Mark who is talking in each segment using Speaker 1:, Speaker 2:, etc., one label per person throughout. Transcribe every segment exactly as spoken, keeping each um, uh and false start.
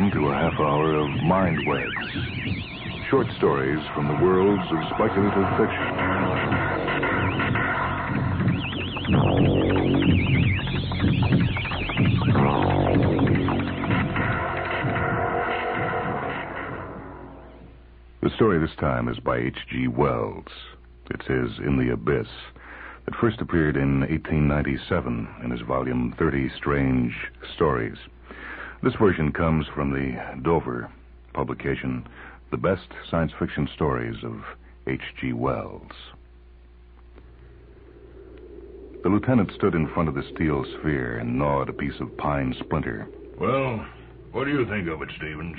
Speaker 1: welcome to a half hour of Mind Webs. Short stories from the worlds of speculative fiction. The story this time is by H G Wells. It's his In the Abyss. It first appeared in eighteen ninety-seven in his volume thirty Strange Stories. This version comes from the Dover publication, The Best Science Fiction Stories of H G Wells. The lieutenant stood in front of the steel sphere and gnawed a piece of pine splinter.
Speaker 2: Well, what do you think of it, Stevens?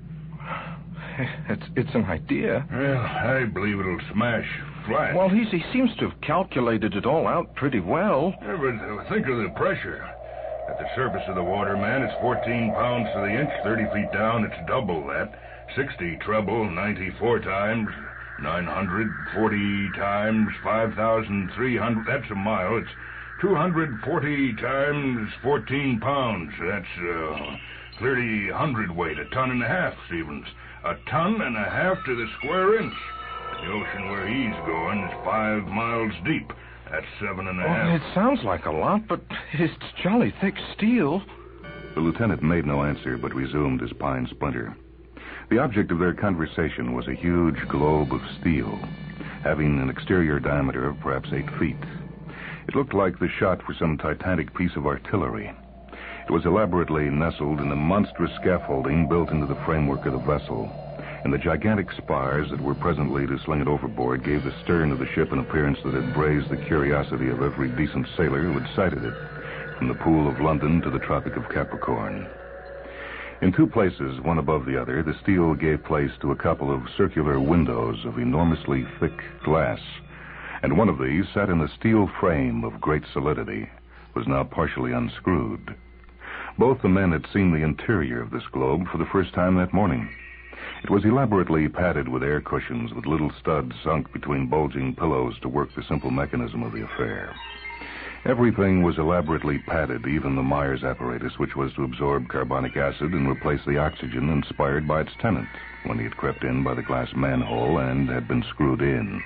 Speaker 3: It's it's an idea.
Speaker 2: Well, I believe it'll smash flat.
Speaker 3: Well, he's, he seems to have calculated it all out pretty well.
Speaker 2: Yeah, but think of the pressure. At the surface of the water, man, it's fourteen pounds to the inch. thirty feet down, it's double that. sixty treble, ninety-four times. nine hundred forty times, five thousand three hundred. That's a mile. It's two hundred forty times fourteen pounds. That's uh, thirty hundredweight, a ton and a half, Stevens. A ton and a half to the square inch. The ocean where he's going is five miles deep. That's seven and a
Speaker 3: well,
Speaker 2: half.
Speaker 3: It sounds like a lot, but it's jolly thick steel.
Speaker 1: The lieutenant made no answer, but resumed his pine splinter. The object of their conversation was a huge globe of steel, having an exterior diameter of perhaps eight feet. It looked like the shot for some titanic piece of artillery. It was elaborately nestled in a monstrous scaffolding built into the framework of the vessel, and the gigantic spars that were presently to sling it overboard gave the stern of the ship an appearance that had raised the curiosity of every decent sailor who had sighted it, from the Pool of London to the Tropic of Capricorn. In two places, one above the other, the steel gave place to a couple of circular windows of enormously thick glass, and one of these, set in a steel frame of great solidity, was now partially unscrewed. Both the men had seen the interior of this globe for the first time that morning. It was elaborately padded with air cushions with little studs sunk between bulging pillows to work the simple mechanism of the affair. Everything was elaborately padded, even the Myers apparatus, which was to absorb carbonic acid and replace the oxygen inspired by its tenant when he had crept in by the glass manhole and had been screwed in.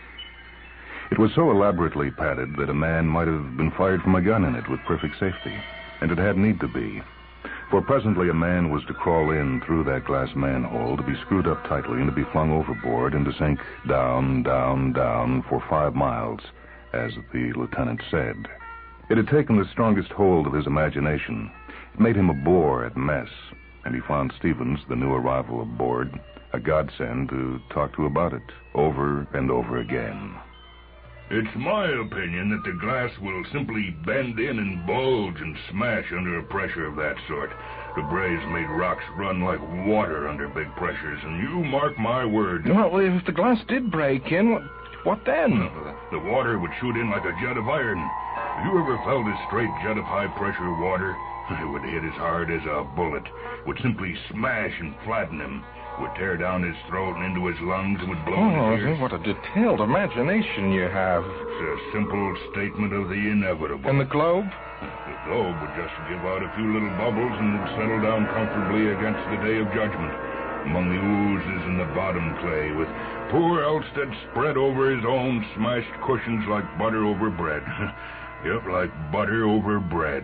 Speaker 1: It was so elaborately padded that a man might have been fired from a gun in it with perfect safety. And it had need to be. For presently a man was to crawl in through that glass manhole, to be screwed up tightly and to be flung overboard and to sink down, down, down for five miles, as the lieutenant said. It had taken the strongest hold of his imagination. It made him a bore at mess, and he found Stevens, the new arrival aboard, a godsend to talk to about it, over and over again.
Speaker 2: It's my opinion that the glass will simply bend in and bulge and smash under a pressure of that sort. The braze made rocks run like water under big pressures, and you mark my words.
Speaker 3: Well, if the glass did break in, what, what then?
Speaker 2: Uh, the water would shoot in like a jet of iron. Have you ever felt a straight jet of high-pressure water? It would hit as hard as a bullet, would simply smash and flatten him. Would tear down his throat and into his lungs and would blow
Speaker 3: oh,
Speaker 2: his ears.
Speaker 3: What a detailed imagination you have.
Speaker 2: It's a simple statement of the inevitable.
Speaker 3: And the globe?
Speaker 2: The globe would just give out a few little bubbles and would settle down comfortably against the day of judgment, among the oozes and the bottom clay, with poor Elstead spread over his own smashed cushions like butter over bread. Yep, like butter over bread.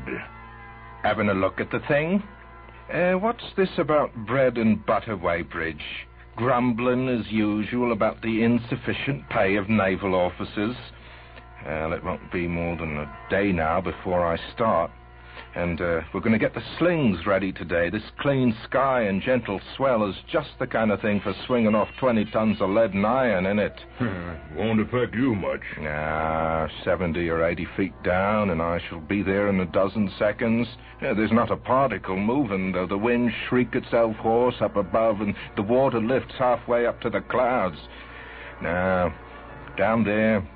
Speaker 3: Having a look at the thing? Uh, what's this about bread and butter, Weybridge? Grumbling, as usual, about the insufficient pay of naval officers. Well, it won't be more than a day now before I start. And uh, we're going to get the slings ready today. This clean sky and gentle swell is just the kind of thing for swinging off twenty tons of lead and iron, isn't it?
Speaker 2: Won't affect you much.
Speaker 3: Nah, seventy or eighty feet down, and I shall be there in a dozen seconds. Yeah, there's not a particle moving, though the wind shriek itself hoarse up above, and the water lifts halfway up to the clouds. Now, down there,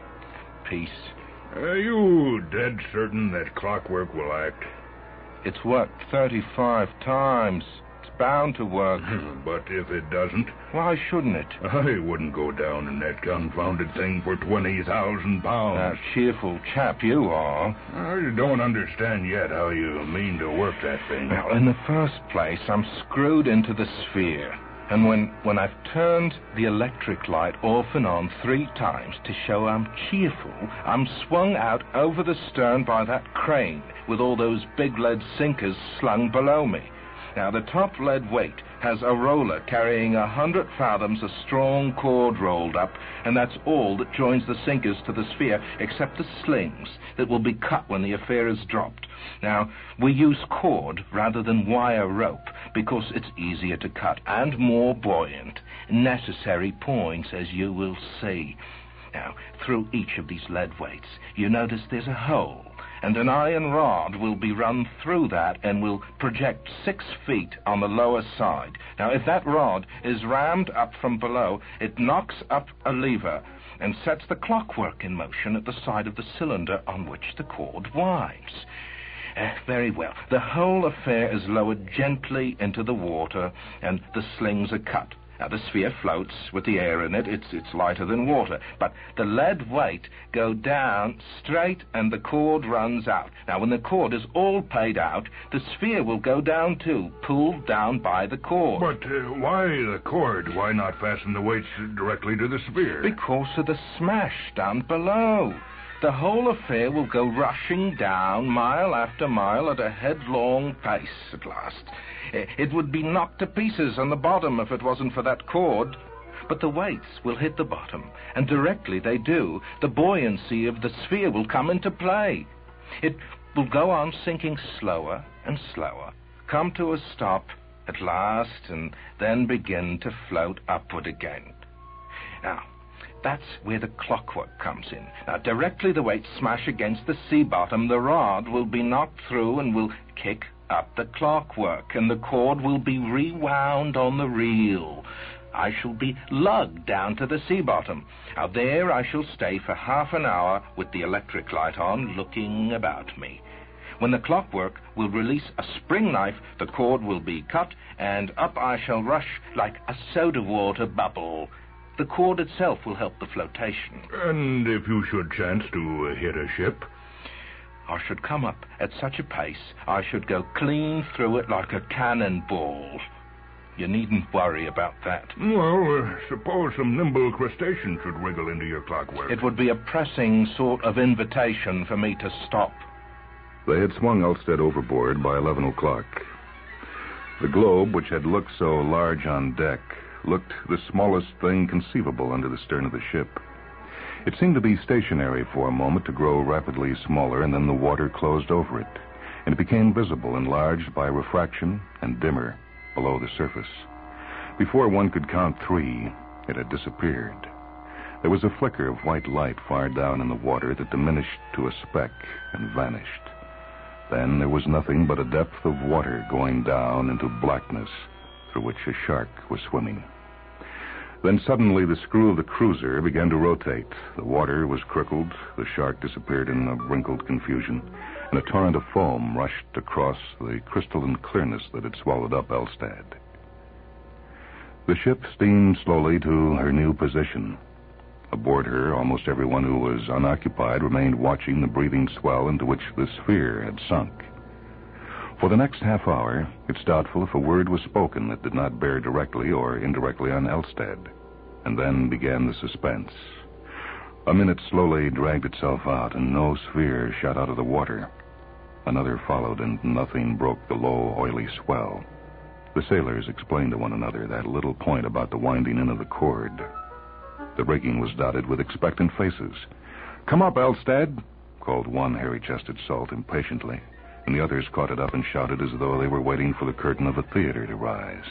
Speaker 3: peace.
Speaker 2: Are you dead certain that clockwork will act?
Speaker 3: It's worked thirty-five times. It's bound to work.
Speaker 2: But if it doesn't?
Speaker 3: Why shouldn't it?
Speaker 2: I wouldn't go down in that confounded thing for twenty thousand pounds.
Speaker 3: A cheerful chap you are.
Speaker 2: I don't understand yet how you mean to work that thing.
Speaker 3: Well, in the first place, I'm screwed into the sphere. And when, when I've turned the electric light off and on three times to show I'm cheerful, I'm swung out over the stern by that crane with all those big lead sinkers slung below me. Now, the top lead weight has a roller carrying a hundred fathoms of strong cord rolled up, and that's all that joins the sinkers to the sphere, except the slings that will be cut when the affair is dropped. Now, we use cord rather than wire rope because it's easier to cut and more buoyant. Necessary points, as you will see. Now, through each of these lead weights, you notice there's a hole, and an iron rod will be run through that and will project six feet on the lower side. Now, if that rod is rammed up from below, it knocks up a lever and sets the clockwork in motion at the side of the cylinder on which the cord winds. Uh, very well. The whole affair is lowered gently into the water, and the slings are cut. Now, the sphere floats with the air in it. It's, it's lighter than water. But the lead weight go down straight and the cord runs out. Now, when the cord is all paid out, the sphere will go down too, pulled down by the cord.
Speaker 2: But uh, why the cord? Why not fasten the weights directly to the sphere?
Speaker 3: Because of the smash down below. The whole affair will go rushing down mile after mile at a headlong pace at last. It would be knocked to pieces on the bottom if it wasn't for that cord. But the weights will hit the bottom, and directly they do, the buoyancy of the sphere will come into play. It will go on sinking slower and slower, come to a stop at last, and then begin to float upward again. Now, that's where the clockwork comes in. Now, directly the weights smash against the sea bottom, the rod will be knocked through and will kick up the clockwork, and the cord will be rewound on the reel. I shall be lugged down to the sea bottom. Now, there I shall stay for half an hour with the electric light on, looking about me. When the clockwork will release a spring knife, the cord will be cut, and up I shall rush like a soda water bubble. The cord itself will help the flotation.
Speaker 2: And if you should chance to uh, hit a ship?
Speaker 3: I should come up at such a pace, I should go clean through it like a cannonball. You needn't worry about that.
Speaker 2: Well, uh, suppose some nimble crustacean should wriggle into your clockwork.
Speaker 3: It would be a pressing sort of invitation for me to stop.
Speaker 1: They had swung Elstead overboard by eleven o'clock. The globe, which had looked so large on deck, looked the smallest thing conceivable under the stern of the ship. It seemed to be stationary for a moment, to grow rapidly smaller, and then the water closed over it, and it became visible, enlarged by refraction, and dimmer below the surface. Before one could count three, it had disappeared. There was a flicker of white light far down in the water that diminished to a speck and vanished. Then there was nothing but a depth of water going down into blackness through which a shark was swimming. Then suddenly the screw of the cruiser began to rotate. The water was crickled, the shark disappeared in a wrinkled confusion, and a torrent of foam rushed across the crystalline clearness that had swallowed up Elstead. The ship steamed slowly to her new position. Aboard her, almost everyone who was unoccupied remained watching the breathing swell into which the sphere had sunk. For the next half hour, it's doubtful if a word was spoken that did not bear directly or indirectly on Elstead. And then began the suspense. A minute slowly dragged itself out, and no sphere shot out of the water. Another followed, and nothing broke the low, oily swell. The sailors explained to one another that little point about the winding in of the cord. The rigging was dotted with expectant faces. "Come up, Elstead," called one hairy-chested salt impatiently, and the others caught it up and shouted as though they were waiting for the curtain of a theater to rise.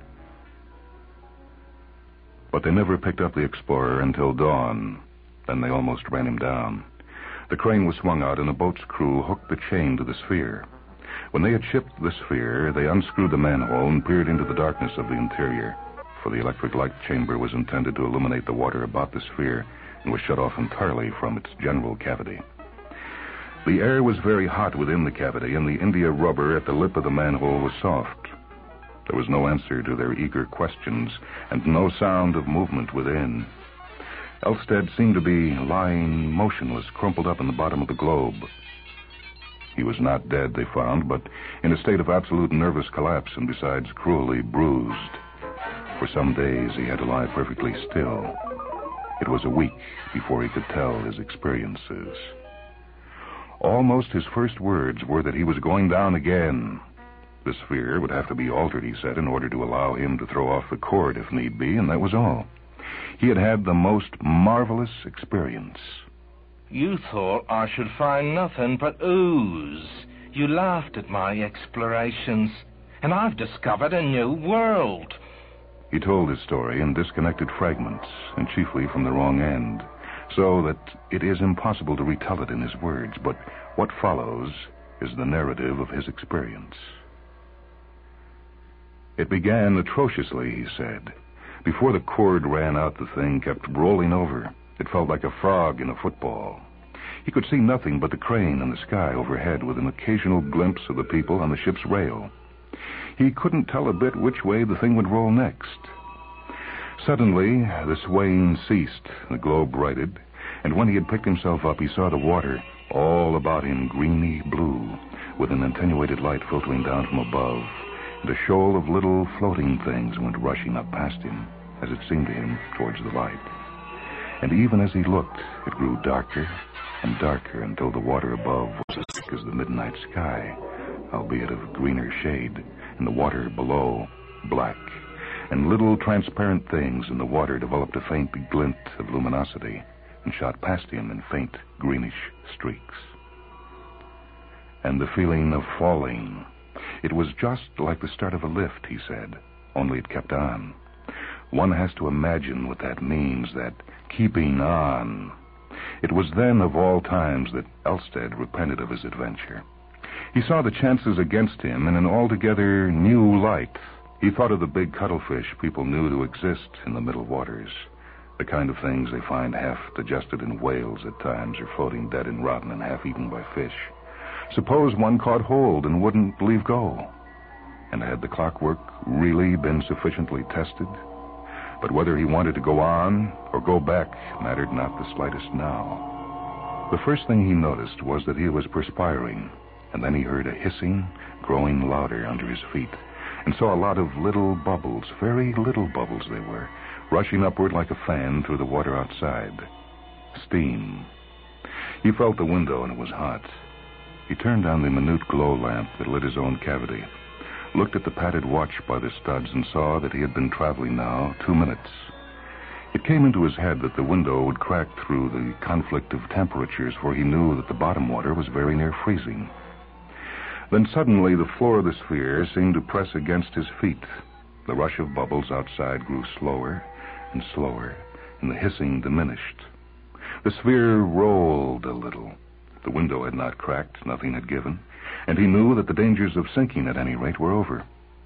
Speaker 1: But they never picked up the explorer until dawn. Then they almost ran him down. The crane was swung out, and the boat's crew hooked the chain to the sphere. When they had shipped the sphere, they unscrewed the manhole and peered into the darkness of the interior, for the electric light chamber was intended to illuminate the water about the sphere and was shut off entirely from its general cavity. The air was very hot within the cavity, and the india rubber at the lip of the manhole was soft. There was no answer to their eager questions, and no sound of movement within. Elstead seemed to be lying motionless, crumpled up in the bottom of the globe. He was not dead, they found, but in a state of absolute nervous collapse, and besides cruelly bruised. For some days he had to lie perfectly still. It was a week before he could tell his experiences. Almost his first words were that he was going down again. The sphere would have to be altered, he said, in order to allow him to throw off the cord if need be, and that was all. He had had the most marvelous experience.
Speaker 3: You thought I should find nothing but ooze. You laughed at my explorations, and I've discovered a new world.
Speaker 1: He told his story in disconnected fragments, and chiefly from the wrong end, so that it is impossible to retell it in his words, but what follows is the narrative of his experience. It began atrociously, he said. Before the cord ran out, the thing kept rolling over. It felt like a frog in a football. He could see nothing but the crane and the sky overhead, with an occasional glimpse of the people on the ship's rail. He couldn't tell a bit which way the thing would roll next. Suddenly, the swaying ceased, the globe righted, and when he had picked himself up, he saw the water all about him greeny blue, with an attenuated light filtering down from above, and a shoal of little floating things went rushing up past him, as it seemed to him, towards the light. And even as he looked, it grew darker and darker until the water above was as thick as the midnight sky, albeit of greener shade, and the water below black, and little transparent things in the water developed a faint glint of luminosity and shot past him in faint greenish streaks. And the feeling of falling, it was just like the start of a lift, he said, only it kept on. One has to imagine what that means, that keeping on. It was then, of all times, that Elstead repented of his adventure. He saw the chances against him in an altogether new light. He thought of the big cuttlefish people knew to exist in the middle waters, the kind of things they find half digested in whales at times, or floating dead and rotten and half eaten by fish. Suppose one caught hold and wouldn't leave go. And had the clockwork really been sufficiently tested? But whether he wanted to go on or go back mattered not the slightest now. The first thing he noticed was that he was perspiring, and then he heard a hissing, growing louder under his feet, and saw a lot of little bubbles, very little bubbles they were, rushing upward like a fan through the water outside. Steam. He felt the window, and it was hot. He turned on the minute glow lamp that lit his own cavity, looked at the padded watch by the studs, and saw that he had been traveling now two minutes. It came into his head that the window would crack through the conflict of temperatures, for he knew that the bottom water was very near freezing. Then suddenly the floor of the sphere seemed to press against his feet. The rush of bubbles outside grew slower and slower, and the hissing diminished. The sphere rolled a little. The window had not cracked, nothing had given, and he knew that the dangers of sinking, at any rate, were over.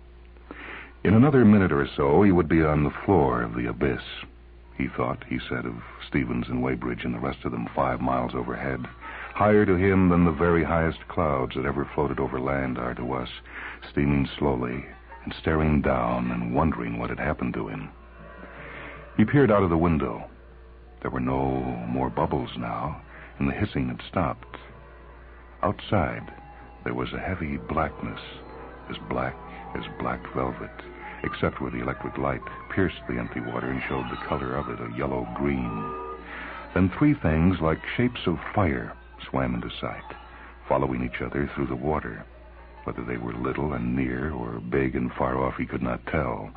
Speaker 1: In another minute or so, he would be on the floor of the abyss. He thought, he said, of Stevens and Weybridge and the rest of them five miles overhead, higher to him than the very highest clouds that ever floated over land are to us, steaming slowly and staring down and wondering what had happened to him. He peered out of the window. There were no more bubbles now, and the hissing had stopped. Outside, there was a heavy blackness, as black as black velvet, except where the electric light pierced the empty water and showed the color of it, a yellow-green. Then three things like shapes of fire swam into sight, following each other through the water. Whether they were little and near or big and far off, he could not tell.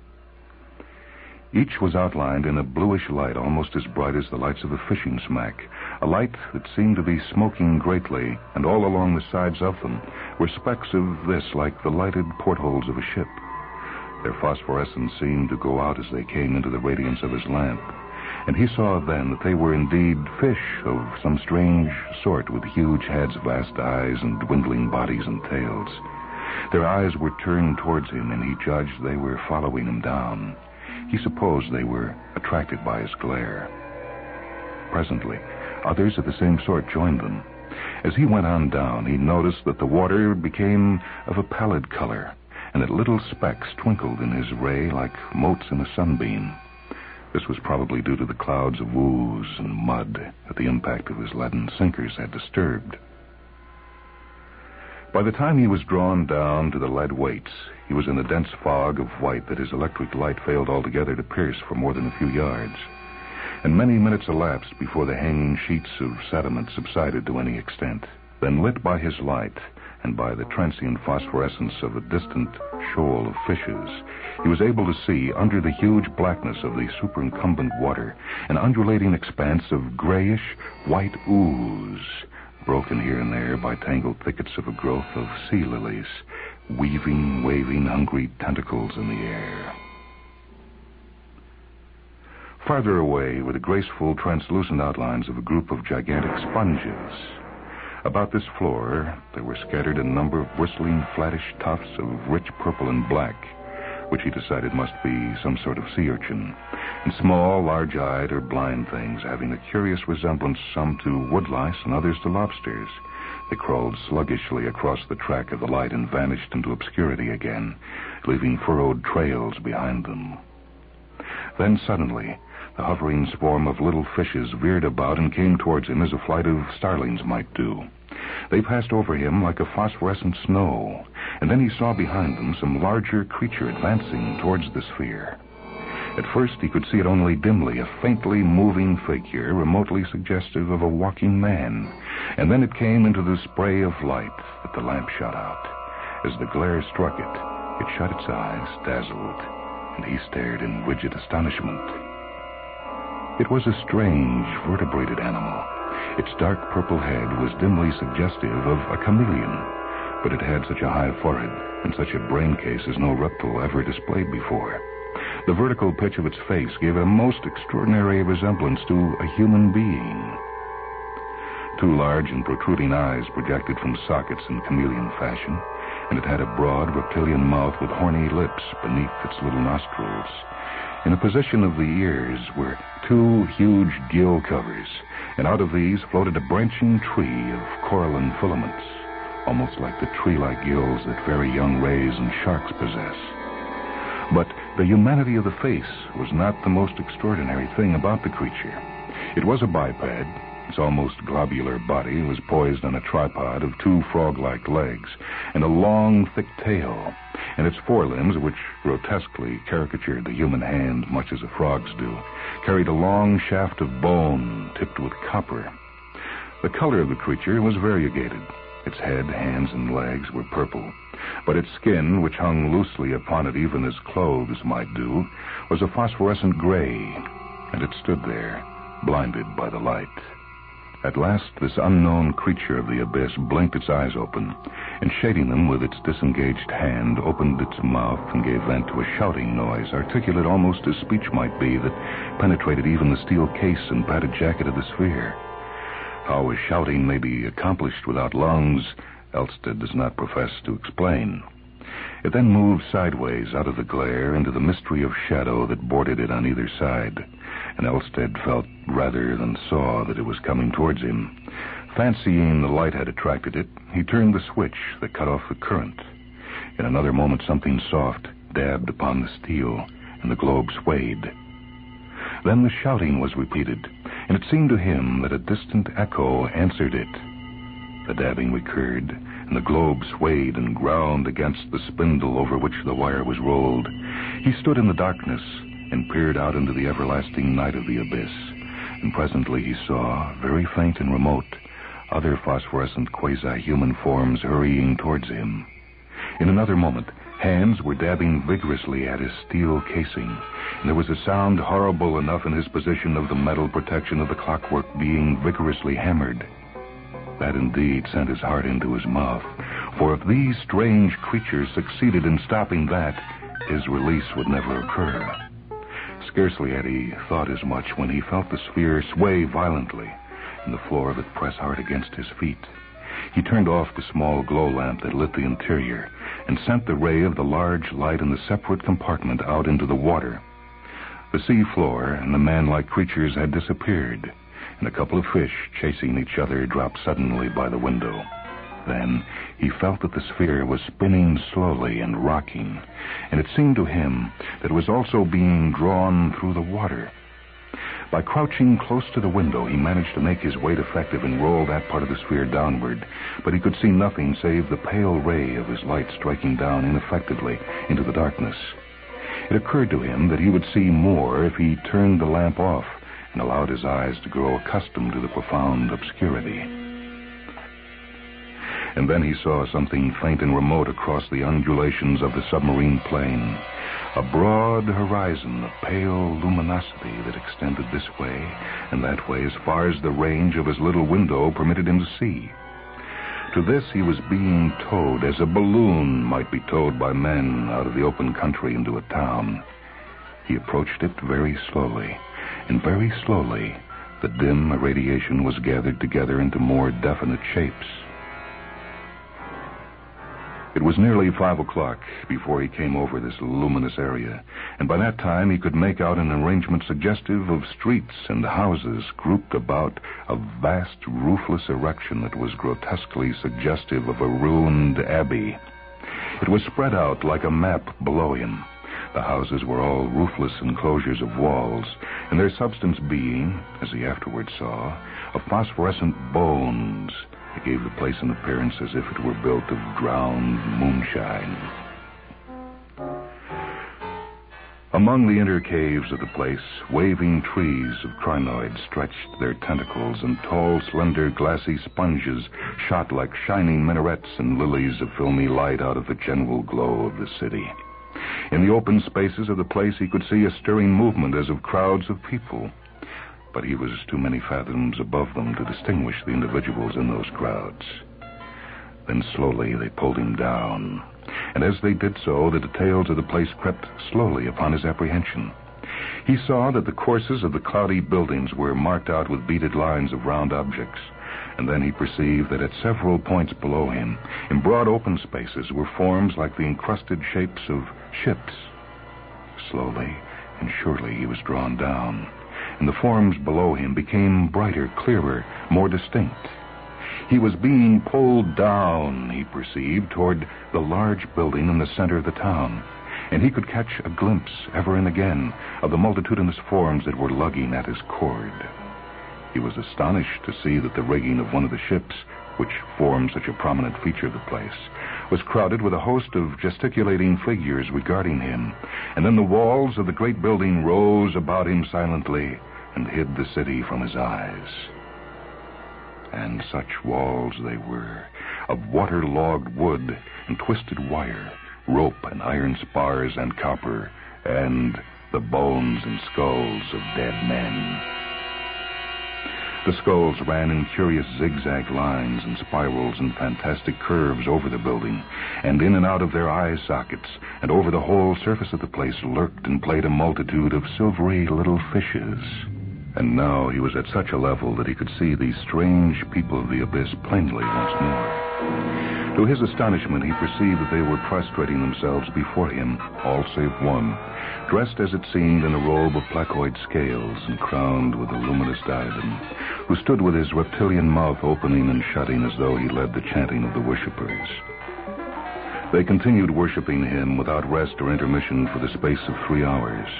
Speaker 1: Each was outlined in a bluish light almost as bright as the lights of a fishing smack, a light that seemed to be smoking greatly, and all along the sides of them were specks of this like the lighted portholes of a ship. Their phosphorescence seemed to go out as they came into the radiance of his lamp, and he saw then that they were indeed fish of some strange sort, with huge heads, vast eyes, and dwindling bodies and tails. Their eyes were turned towards him, and he judged they were following him down. He supposed they were attracted by his glare. Presently, others of the same sort joined them. As he went on down, he noticed that the water became of a pallid color, and that little specks twinkled in his ray like motes in a sunbeam. This was probably due to the clouds of ooze and mud that the impact of his leaden sinkers had disturbed. By the time he was drawn down to the lead weights, he was in a dense fog of white that his electric light failed altogether to pierce for more than a few yards. And many minutes elapsed before the hanging sheets of sediment subsided to any extent. Then, lit by his light and by the transient phosphorescence of a distant shoal of fishes, he was able to see, under the huge blackness of the superincumbent water, an undulating expanse of grayish white ooze, broken here and there by tangled thickets of a growth of sea lilies, weaving, waving, hungry tentacles in the air. Farther away were the graceful, translucent outlines of a group of gigantic sponges. About this floor, there were scattered a number of bristling, flattish tufts of rich purple and black, which he decided must be some sort of sea urchin, and small, large-eyed or blind things having a curious resemblance, some to woodlice and others to lobsters. They crawled sluggishly across the track of the light and vanished into obscurity again, leaving furrowed trails behind them. Then suddenly, the hovering swarm of little fishes veered about and came towards him as a flight of starlings might do. They passed over him like a phosphorescent snow, and then he saw behind them some larger creature advancing towards the sphere. At first he could see it only dimly, a faintly moving figure remotely suggestive of a walking man, and then it came into the spray of light that the lamp shot out. As the glare struck it, it shut its eyes, dazzled, and he stared in rigid astonishment. It was a strange, vertebrated animal. Its dark purple head was dimly suggestive of a chameleon, but it had such a high forehead and such a brain case as no reptile ever displayed before. The vertical pitch of its face gave a most extraordinary resemblance to a human being. Two large and protruding eyes projected from sockets in chameleon fashion, and it had a broad reptilian mouth with horny lips beneath its little nostrils. In the position of the ears were two huge gill covers, and out of these floated a branching tree of coralline filaments, almost like the tree-like gills that very young rays and sharks possess. But the humanity of the face was not the most extraordinary thing about the creature. It was a biped. Its almost globular body was poised on a tripod of two frog-like legs and a long, thick tail, and its forelimbs, which grotesquely caricatured the human hand much as a frog's do, carried a long shaft of bone tipped with copper. The color of the creature was variegated. Its head, hands, and legs were purple, but its skin, which hung loosely upon it even as clothes might do, was a phosphorescent gray, and it stood there, blinded by the light. At last, this unknown creature of the abyss blinked its eyes open, and shading them with its disengaged hand, opened its mouth and gave vent to a shouting noise, articulate almost as speech might be, that penetrated even the steel case and padded jacket of the sphere. How a shouting may be accomplished without lungs, Elstead does not profess to explain. It then moved sideways out of the glare into the mystery of shadow that bordered it on either side, and Elstead felt rather than saw that it was coming towards him. Fancying the light had attracted it, he turned the switch that cut off the current. In another moment, something soft dabbed upon the steel, and the globe swayed. Then the shouting was repeated, and it seemed to him that a distant echo answered it. The dabbing recurred, and the globe swayed and ground against the spindle over which the wire was rolled. He stood in the darkness and peered out into the everlasting night of the abyss, and presently he saw, very faint and remote, other phosphorescent quasi-human forms hurrying towards him. In another moment, hands were dabbing vigorously at his steel casing, and there was a sound horrible enough in his position of the metal protection of the clockwork being vigorously hammered. That indeed sent his heart into his mouth, for if these strange creatures succeeded in stopping that, his release would never occur. Scarcely had he thought as much when he felt the sphere sway violently, and the floor of it press hard against his feet. He turned off the small glow lamp that lit the interior, and sent the ray of the large light in the separate compartment out into the water. The sea floor and the man-like creatures had disappeared, and a couple of fish chasing each other dropped suddenly by the window. then, he felt that the sphere was spinning slowly and rocking, and it seemed to him that it was also being drawn through the water. By crouching close to the window, he managed to make his weight effective and roll that part of the sphere downward, but he could see nothing save the pale ray of his light striking down ineffectively into the darkness. It occurred to him that he would see more if he turned the lamp off and allowed his eyes to grow accustomed to the profound obscurity. And then he saw something faint and remote across the undulations of the submarine plain, a broad horizon of pale luminosity that extended this way and that way as far as the range of his little window permitted him to see. To this he was being towed as a balloon might be towed by men out of the open country into a town. He approached it very slowly, and very slowly the dim irradiation was gathered together into more definite shapes. It was nearly five o'clock before he came over this luminous area, and by that time he could make out an arrangement suggestive of streets and houses grouped about a vast roofless erection that was grotesquely suggestive of a ruined abbey. It was spread out like a map below him. The houses were all roofless enclosures of walls, and their substance being, as he afterward saw, of phosphorescent bones. It gave the place an appearance as if it were built of drowned moonshine. Among the inner caves of the place, waving trees of crinoids stretched their tentacles, and tall, slender, glassy sponges shot like shining minarets and lilies of filmy light out of the general glow of the city. In the open spaces of the place he could see a stirring movement as of crowds of people, but he was too many fathoms above them to distinguish the individuals in those crowds. Then slowly they pulled him down, and as they did so, the details of the place crept slowly upon his apprehension. He saw that the courses of the cloudy buildings were marked out with beaded lines of round objects, and then he perceived that at several points below him, in broad open spaces, were forms like the encrusted shapes of ships. Slowly and surely he was drawn down, and the forms below him became brighter, clearer, more distinct. He was being pulled down, he perceived, toward the large building in the center of the town, and he could catch a glimpse, ever and again, of the multitudinous forms that were lugging at his cord. He was astonished to see that the rigging of one of the ships, which formed such a prominent feature of the place, was crowded with a host of gesticulating figures regarding him, and then the walls of the great building rose about him silently and hid the city from his eyes. And such walls they were, of water-logged wood and twisted wire, rope and iron spars and copper, and the bones and skulls of dead men. The skulls ran in curious zigzag lines and spirals and fantastic curves over the building, and in and out of their eye sockets, and over the whole surface of the place lurked and played a multitude of silvery little fishes. And now he was at such a level that he could see these strange people of the abyss plainly once more. To his astonishment, he perceived that they were prostrating themselves before him, all save one, dressed as it seemed in a robe of placoid scales and crowned with a luminous diadem, who stood with his reptilian mouth opening and shutting as though he led the chanting of the worshippers. They continued worshiping him without rest or intermission for the space of three hours.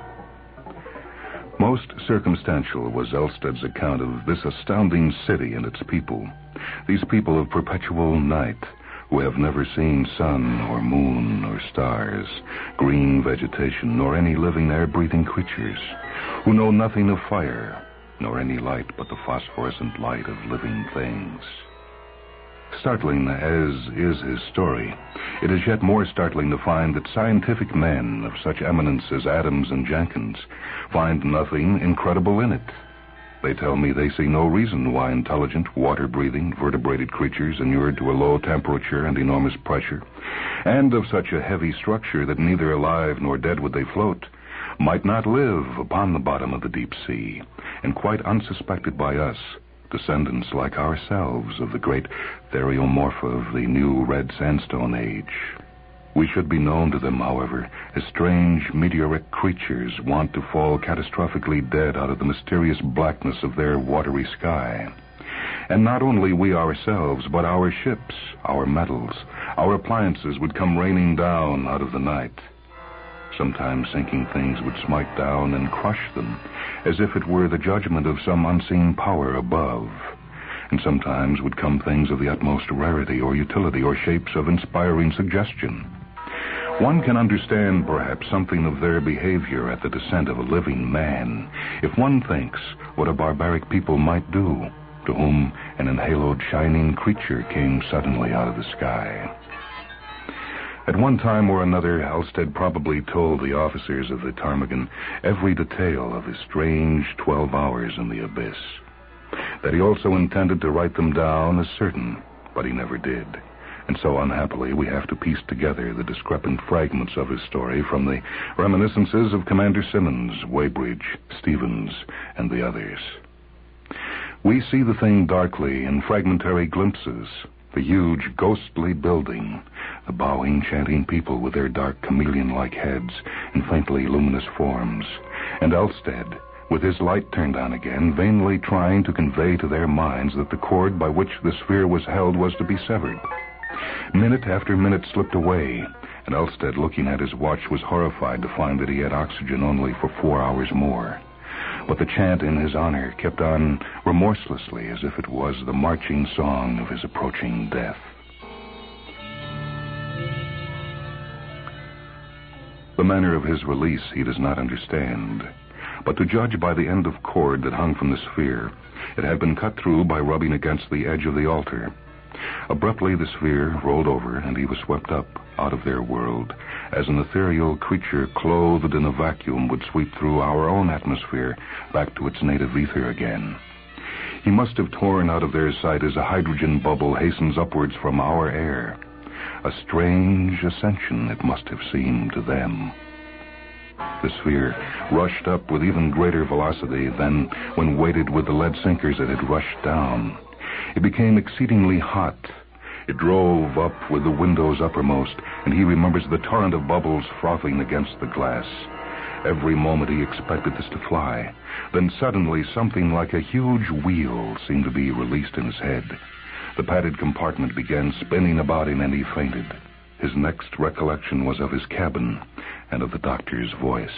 Speaker 1: Most circumstantial was Elsted's account of this astounding city and its people, these people of perpetual night, who have never seen sun or moon or stars, green vegetation, nor any living air-breathing creatures, who know nothing of fire, nor any light but the phosphorescent light of living things. Startling as is his story, it is yet more startling to find that scientific men of such eminence as Adams and Jenkins find nothing incredible in it. They tell me they see no reason why intelligent, water-breathing, vertebrated creatures inured to a low temperature and enormous pressure, and of such a heavy structure that neither alive nor dead would they float, might not live upon the bottom of the deep sea, and quite unsuspected by us, descendants like ourselves of the great theriomorpha of the new red sandstone age. We should be known to them, however, as strange meteoric creatures wont to fall catastrophically dead out of the mysterious blackness of their watery sky. And not only we ourselves, but our ships, our metals, our appliances would come raining down out of the night. Sometimes sinking things would smite down and crush them, as if it were the judgment of some unseen power above. And sometimes would come things of the utmost rarity or utility or shapes of inspiring suggestion. One can understand, perhaps, something of their behavior at the descent of a living man, if one thinks what a barbaric people might do to whom an enhaloed shining creature came suddenly out of the sky. At one time or another, Halstead probably told the officers of the Ptarmigan every detail of his strange twelve hours in the abyss. That he also intended to write them down is certain, but he never did. And so, unhappily, we have to piece together the discrepant fragments of his story from the reminiscences of Commander Simmons, Weybridge, Stevens, and the others. We see the thing darkly in fragmentary glimpses. The huge, ghostly building, the bowing, chanting people with their dark, chameleon-like heads and faintly luminous forms, and Halstead, with his light turned on again, vainly trying to convey to their minds that the cord by which the sphere was held was to be severed. Minute after minute slipped away, and Halstead, looking at his watch, was horrified to find that he had oxygen only for four hours more. But the chant in his honor kept on remorselessly, as if it was the marching song of his approaching death. The manner of his release he does not understand, but to judge by the end of cord that hung from the sphere, it had been cut through by rubbing against the edge of the altar. Abruptly the sphere rolled over, and he was swept up out of their world, as an ethereal creature clothed in a vacuum would sweep through our own atmosphere back to its native ether again. He must have torn out of their sight as a hydrogen bubble hastens upwards from our air. A strange ascension it must have seemed to them. The sphere rushed up with even greater velocity than when weighted with the lead sinkers it had rushed down. It became exceedingly hot. It drove up with the windows uppermost, and he remembers the torrent of bubbles frothing against the glass. Every moment he expected this to fly. Then suddenly something like a huge wheel seemed to be released in his head. The padded compartment began spinning about him, and he fainted. His next recollection was of his cabin and of the doctor's voice.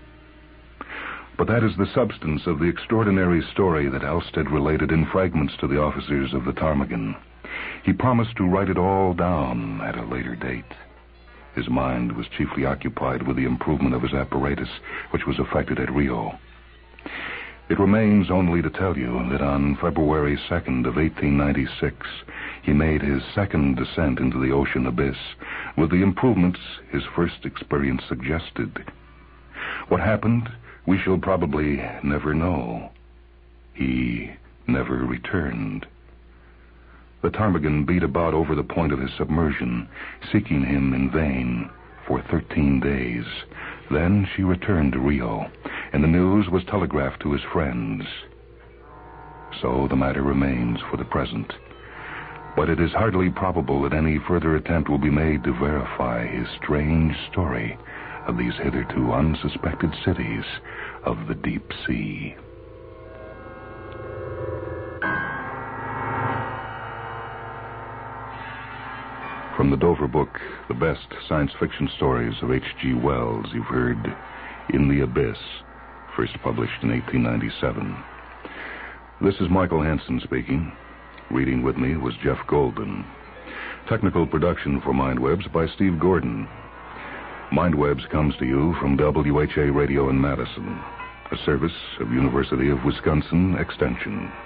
Speaker 1: But that is the substance of the extraordinary story that Halstead related in fragments to the officers of the Ptarmigan. He promised to write it all down at a later date. His mind was chiefly occupied with the improvement of his apparatus, which was effected at Rio. It remains only to tell you that on February second of eighteen ninety-six, he made his second descent into the ocean abyss with the improvements his first experience suggested. What happened, we shall probably never know. He never returned. The Ptarmigan beat about over the point of his submersion, seeking him in vain for thirteen days. Then she returned to Rio, and the news was telegraphed to his friends. So the matter remains for the present. But it is hardly probable that any further attempt will be made to verify his strange story of these hitherto unsuspected cities of the deep sea. From the Dover book, The Best Science Fiction Stories of H G Wells, you've heard In the Abyss, first published in eighteen ninety-seven. This is Michael Hansen speaking. Reading with me was Jeff Golden. Technical production for Mindwebs by Steve Gordon. Mindwebs comes to you from W H A Radio in Madison, a service of University of Wisconsin Extension.